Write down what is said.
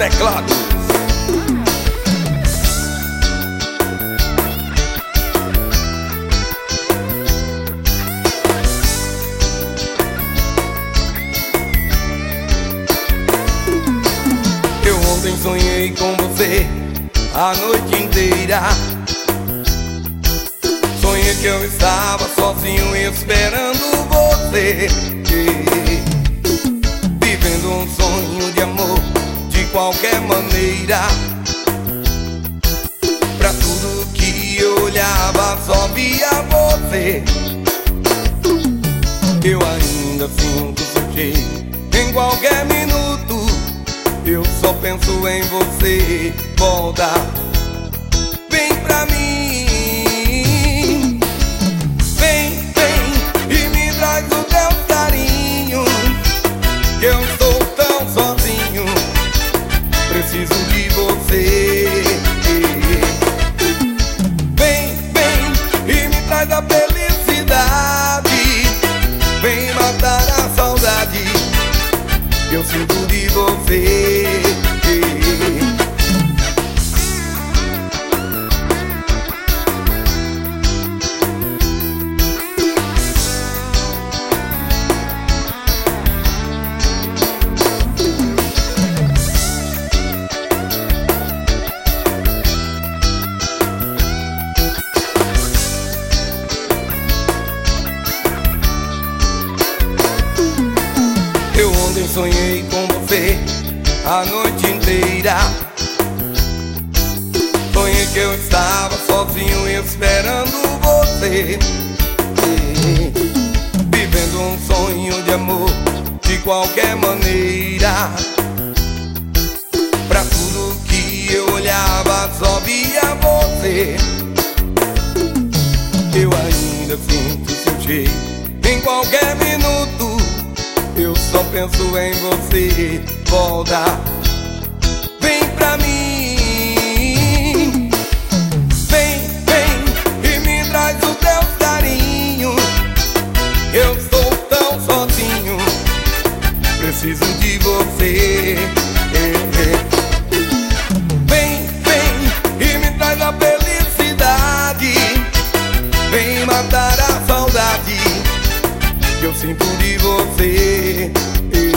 teclados. Eu ontem sonhei com você a noite inteira. Sonhei que eu estava sozinho esperando você, vivendo um sonho de amor de qualquer maneira. Pra tudo que eu olhava só via você. Eu ainda sinto seu cheiro em qualquer minuto. Eu só penso em você. Volta, vem pra mim. Vem, vem e me traz o teu carinho. Eu estou tão sozinho, preciso de você. Vem, vem e me traz a felicidade. Vem matar a saudade que eu sinto de você. Eu ontem sonhei com você a noite inteira. Sonhei que eu estava sozinho esperando você, vivendo um sonho de amor de qualquer maneira. Pra tudo que eu olhava só via você. Eu ainda sinto seu cheiro em qualquer minuto. Eu só penso em você. Volta, vem pra mim. Vem, vem e me traz o teu carinho. Eu estou tão sozinho, preciso de você. Vem, vem e me traz a felicidade. Vem matar a saudade que eu sinto de você.